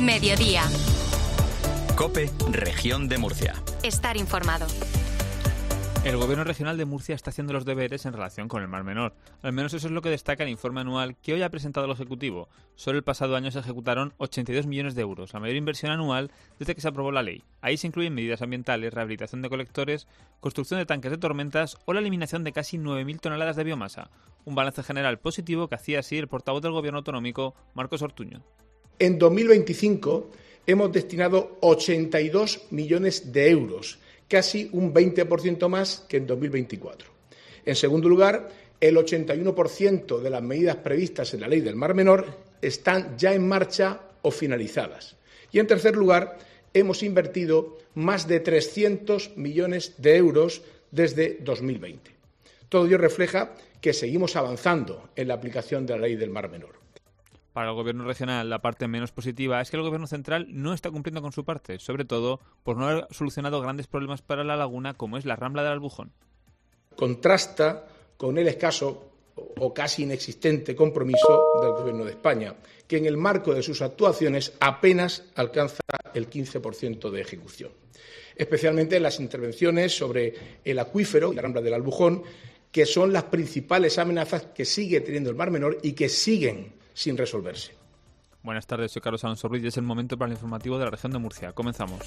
Mediodía. COPE, Región de Murcia. Estar informado. El Gobierno regional de Murcia está haciendo los deberes en relación con el Mar Menor. Al menos eso es lo que destaca el informe anual que hoy ha presentado el Ejecutivo. Solo el pasado año se ejecutaron 82 millones de euros, la mayor inversión anual desde que se aprobó la ley. Ahí se incluyen medidas ambientales, rehabilitación de colectores, construcción de tanques de tormentas o la eliminación de casi 9.000 toneladas de biomasa. Un balance general positivo que hacía así el portavoz del Gobierno autonómico, Marcos Ortuño. En 2025 hemos destinado 82 millones de euros, casi un 20% más que en 2024. En segundo lugar, el 81% de las medidas previstas en la Ley del Mar Menor están ya en marcha o finalizadas. Y en tercer lugar, hemos invertido más de 300 millones de euros desde 2020. Todo ello refleja que seguimos avanzando en la aplicación de la Ley del Mar Menor. Para el Gobierno regional, la parte menos positiva es que el Gobierno central no está cumpliendo con su parte, sobre todo por no haber solucionado grandes problemas para la laguna, como es la Rambla del Albujón. Contrasta con el escaso o casi inexistente compromiso del Gobierno de España, que en el marco de sus actuaciones apenas alcanza el 15% de ejecución. Especialmente en las intervenciones sobre el acuífero y la Rambla del Albujón, que son las principales amenazas que sigue teniendo el Mar Menor y que siguen sin resolverse. Buenas tardes, soy Carlos Alonso Ruiz y es el momento para el informativo de la región de Murcia. Comenzamos.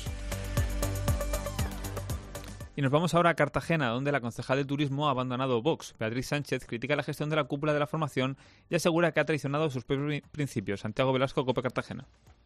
Y nos vamos ahora a Cartagena, donde la concejal de Turismo ha abandonado Vox. Beatriz Sánchez critica la gestión de la cúpula de la formación y asegura que ha traicionado sus propios principios. Santiago Velasco, COPE Cartagena.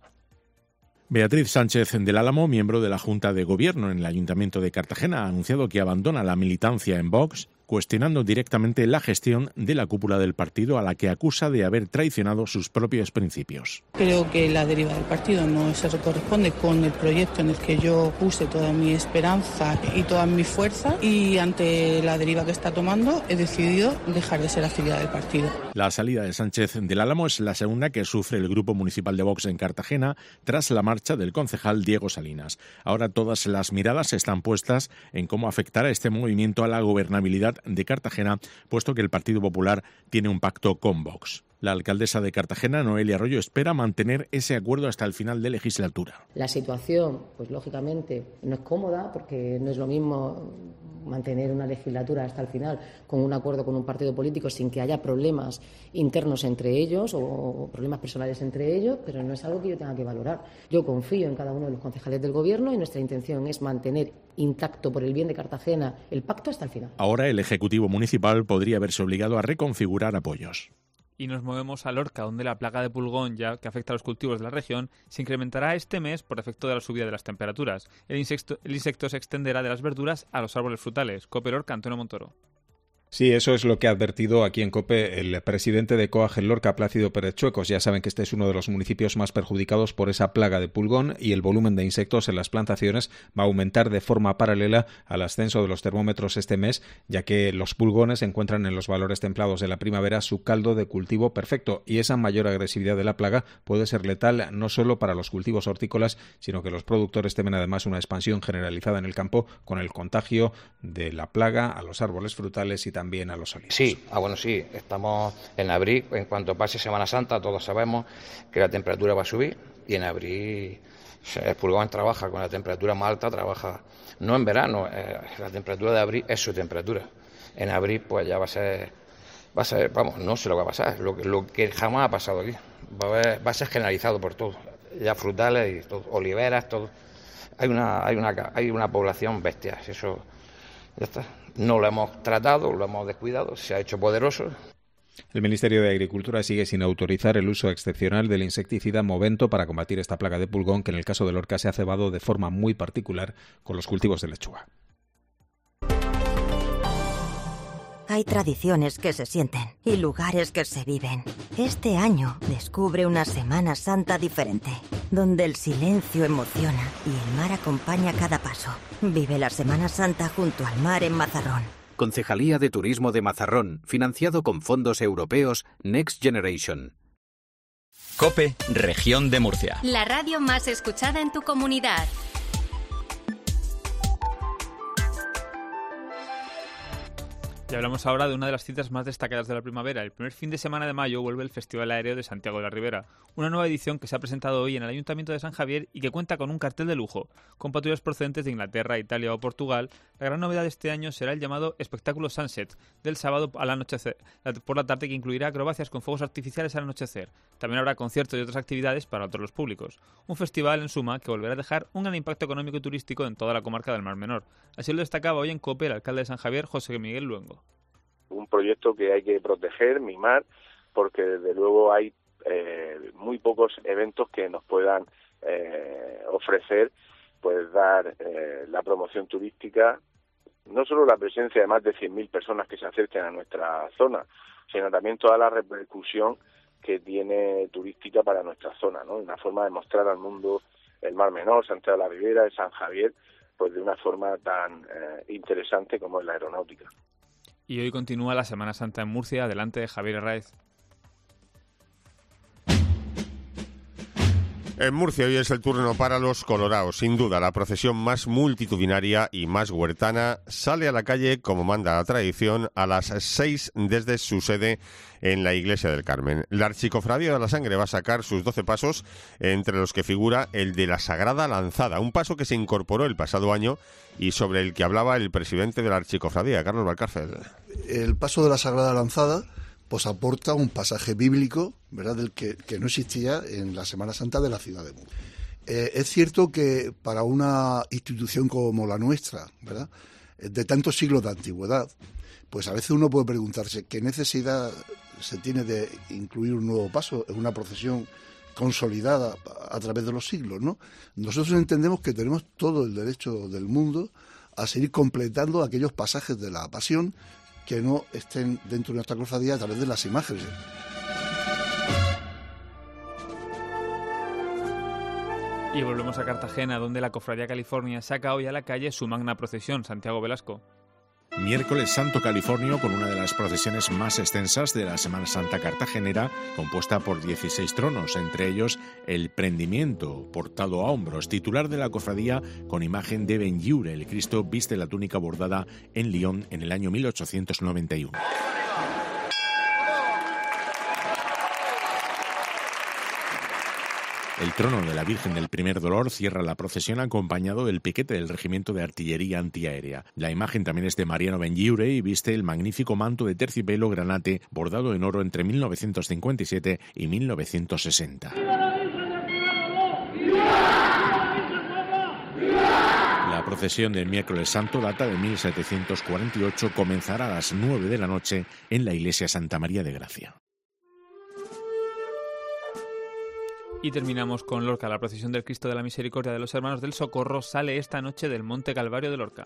Beatriz Sánchez del Álamo, miembro de la Junta de Gobierno en el Ayuntamiento de Cartagena, ha anunciado que abandona la militancia en Vox, cuestionando directamente la gestión de la cúpula del partido, a la que acusa de haber traicionado sus propios principios. Creo que la deriva del partido no se corresponde con el proyecto en el que yo puse toda mi esperanza y toda mi fuerza, y ante la deriva que está tomando he decidido dejar de ser afiliada del partido. La salida de Sánchez del Álamo es la segunda que sufre el Grupo Municipal de Vox en Cartagena tras la marcha del concejal Diego Salinas. Ahora todas las miradas están puestas en cómo afectará este movimiento a la gobernabilidad de Cartagena, puesto que el Partido Popular tiene un pacto con Vox. La alcaldesa de Cartagena, Noelia Arroyo, espera mantener ese acuerdo hasta el final de legislatura. La situación, pues lógicamente, no es cómoda, porque no es lo mismo mantener una legislatura hasta el final con un acuerdo con un partido político sin que haya problemas internos entre ellos o problemas personales entre ellos, pero no es algo que yo tenga que valorar. Yo confío en cada uno de los concejales del Gobierno y nuestra intención es mantener intacto, por el bien de Cartagena, el pacto hasta el final. Ahora el Ejecutivo Municipal podría verse obligado a reconfigurar apoyos. Y nos movemos a Lorca, donde la plaga de pulgón, ya que afecta a los cultivos de la región, se incrementará este mes por efecto de la subida de las temperaturas. El insecto se extenderá de las verduras a los árboles frutales. COPE Lorca, Antonio Montoro. Sí, eso es lo que ha advertido aquí en COPE el presidente de COAG en Lorca, Plácido Pérez Chuecos. Ya saben que este es uno de los municipios más perjudicados por esa plaga de pulgón y el volumen de insectos en las plantaciones va a aumentar de forma paralela al ascenso de los termómetros este mes, ya que los pulgones encuentran en los valores templados de la primavera su caldo de cultivo perfecto, y esa mayor agresividad de la plaga puede ser letal no solo para los cultivos hortícolas, sino que los productores temen además una expansión generalizada en el campo con el contagio de la plaga a los árboles frutales y también a los olivos. Sí, bueno, sí, estamos en abril, en cuanto pase Semana Santa, todos sabemos que la temperatura va a subir, y en abril el pulgón trabaja con la temperatura más alta, trabaja no en verano, la temperatura de abril es su temperatura. En abril pues ya va a ser, vamos, no sé lo que va a pasar, lo que jamás ha pasado aquí, va a ser generalizado por todo, ya frutales y todo, oliveras, todo. Hay una población bestia, eso ya está. No lo hemos tratado, lo hemos descuidado, se ha hecho poderoso. El Ministerio de Agricultura sigue sin autorizar el uso excepcional del insecticida Movento para combatir esta plaga de pulgón, que en el caso de Lorca se ha cebado de forma muy particular con los cultivos de lechuga. Hay tradiciones que se sienten y lugares que se viven. Este año descubre una Semana Santa diferente, donde el silencio emociona y el mar acompaña cada paso. Vive la Semana Santa junto al mar en Mazarrón. Concejalía de Turismo de Mazarrón, financiado con fondos europeos Next Generation. COPE, Región de Murcia. La radio más escuchada en tu comunidad. Y hablamos ahora de una de las citas más destacadas de la primavera. El primer fin de semana de mayo vuelve el Festival Aéreo de Santiago de la Ribera, una nueva edición que se ha presentado hoy en el Ayuntamiento de San Javier y que cuenta con un cartel de lujo, con patrullas procedentes de Inglaterra, Italia o Portugal. La gran novedad de este año será el llamado espectáculo Sunset, del sábado al anochecer, por la tarde, que incluirá acrobacias con fuegos artificiales al anochecer. También habrá conciertos y otras actividades para todos los públicos. Un festival, en suma, que volverá a dejar un gran impacto económico y turístico en toda la comarca del Mar Menor. Así lo destacaba hoy en COPE el alcalde de San Javier, José Miguel Luengo. Un proyecto que hay que proteger, mimar, porque desde luego hay muy pocos eventos que nos puedan ofrecer, pues dar la promoción turística, no solo la presencia de más de 100.000 personas que se acerquen a nuestra zona, sino también toda la repercusión que tiene turística para nuestra zona, ¿no? Una forma de mostrar al mundo el Mar Menor, Santiago de la Ribera, San Javier, pues de una forma tan interesante como es la aeronáutica. Y hoy continúa la Semana Santa en Murcia. Adelante, de Javier Herráez. En Murcia hoy es el turno para los coloraos. Sin duda, la procesión más multitudinaria y más huertana sale a la calle, como manda la tradición, a las 6 desde su sede en la Iglesia del Carmen. La Archicofradía de la Sangre va a sacar sus 12 pasos, entre los que figura el de la Sagrada Lanzada, un paso que se incorporó el pasado año y sobre el que hablaba el presidente de la Archicofradía, Carlos Valcárcel. El paso de la Sagrada Lanzada pues aporta un pasaje bíblico, ¿verdad?, del que no existía en la Semana Santa de la ciudad de Murcia. Es cierto que para una institución como la nuestra, ¿verdad?, de tantos siglos de antigüedad, pues a veces uno puede preguntarse qué necesidad se tiene de incluir un nuevo paso en una procesión consolidada a través de los siglos, ¿no? Nosotros entendemos que tenemos todo el derecho del mundo a seguir completando aquellos pasajes de la Pasión que no estén dentro de nuestra cofradía a través de las imágenes. Y volvemos a Cartagena, donde la Cofradía California saca hoy a la calle su magna procesión. Santiago Velasco. Miércoles Santo Californio, con una de las procesiones más extensas de la Semana Santa cartagenera, compuesta por 16 tronos, entre ellos el Prendimiento, portado a hombros, titular de la cofradía con imagen de Benlliure. El Cristo viste la túnica bordada en Lyon en el año 1891. El trono de la Virgen del Primer Dolor cierra la procesión acompañado del piquete del Regimiento de Artillería Antiaérea. La imagen también es de Mariano Benlliure y viste el magnífico manto de terciopelo granate bordado en oro entre 1957 y 1960. La procesión del miércoles santo data de 1748, comenzará a las 9 de la noche en la iglesia Santa María de Gracia. Y terminamos con Lorca. La procesión del Cristo de la Misericordia de los Hermanos del Socorro sale esta noche del Monte Calvario de Lorca.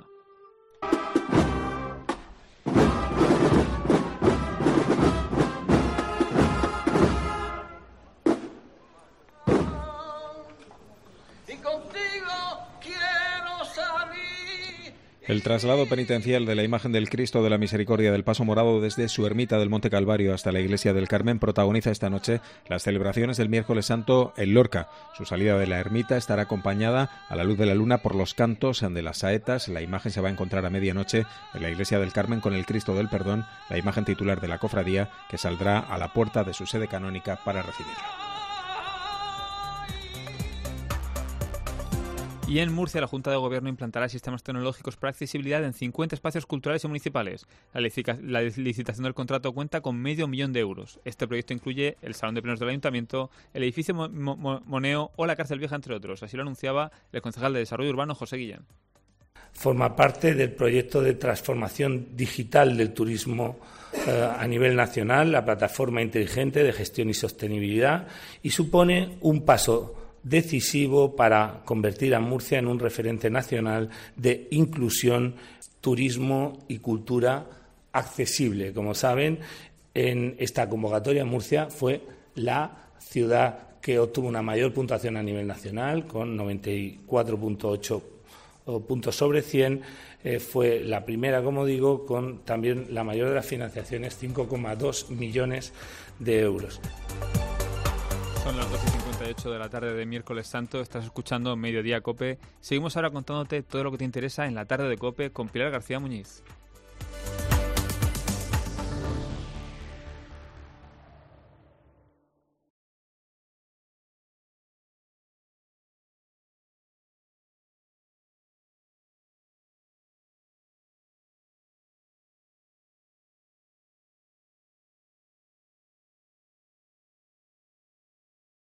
El traslado penitencial de la imagen del Cristo de la Misericordia del Paso Morado desde su ermita del Monte Calvario hasta la iglesia del Carmen protagoniza esta noche las celebraciones del miércoles santo en Lorca. Su salida de la ermita estará acompañada a la luz de la luna por los cantos de las saetas. La imagen se va a encontrar a medianoche en la iglesia del Carmen con el Cristo del Perdón, la imagen titular de la cofradía, que saldrá a la puerta de su sede canónica para recibirla. Y en Murcia, la Junta de Gobierno implantará sistemas tecnológicos para accesibilidad en 50 espacios culturales y municipales. La licitación del contrato cuenta con 500.000 euros. Este proyecto incluye el Salón de Plenos del Ayuntamiento, el edificio Moneo o la Cárcel Vieja, entre otros. Así lo anunciaba el concejal de Desarrollo Urbano, José Guillén. Forma parte del proyecto de transformación digital del turismo a nivel nacional, la plataforma inteligente de gestión y sostenibilidad, y supone un paso decisivo para convertir a Murcia en un referente nacional de inclusión, turismo y cultura accesible. Como saben, en esta convocatoria Murcia fue la ciudad que obtuvo una mayor puntuación a nivel nacional, con 94,8 puntos sobre 100. Fue la primera, como digo, con también la mayor de las financiaciones, 5,2 millones de euros. Son las 12:58 de la tarde de miércoles santo. Estás escuchando Mediodía COPE. Seguimos ahora contándote todo lo que te interesa en la tarde de COPE con Pilar García Muñiz.